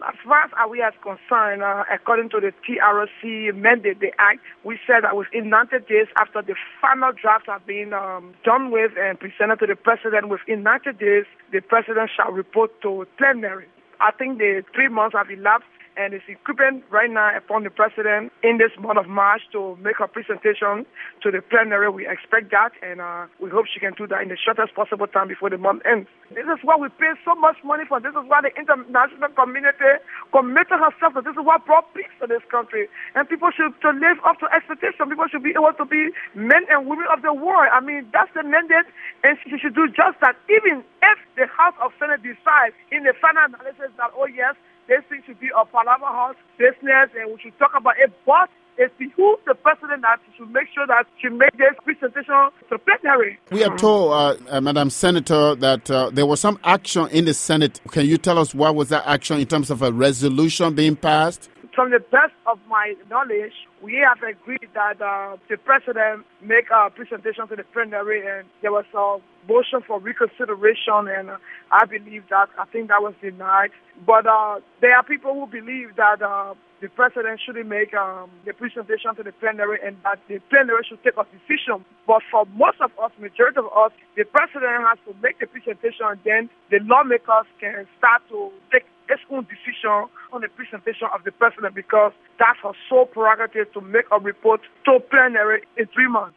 As far as we are concerned, according to the TRC mandate, the act, we said that within 90 days after the final draft has been done with and presented to the president, within 90 days, the president shall report to plenary. I think the 3 months have elapsed, and it's incumbent right now upon the president in this month of March to make a presentation to the plenary. We expect that, and we hope she can do that in the shortest possible time before the month ends. This is what we pay so much money for. This is why the international community committed herself to. This is what brought peace to this country. And people should to live up to expectation. People should be able to be men and women of the world. I mean, that's the mandate, and she should do just that. Even if the House of Senate decides in the final analysis that, oh yes, this thing should be a Palava House business, and we should talk about it. But it behooves the president that she should make sure that she make this presentation to plenary. We are told, Madam Senator, that there was some action in the Senate. Can you tell us what was that action in terms of a resolution being passed? From the best of my knowledge, we have agreed that the president make a presentation to the plenary, and there was a motion for reconsideration, and I think that was denied. But there are people who believe that the president shouldn't make the presentation to the plenary, and that the plenary should take a decision. But for most of us, majority of us, the president has to make the presentation, and then the lawmakers can start to take its own decision on the presentation of the president, because that's her sole prerogative to make a report to plenary in 3 months.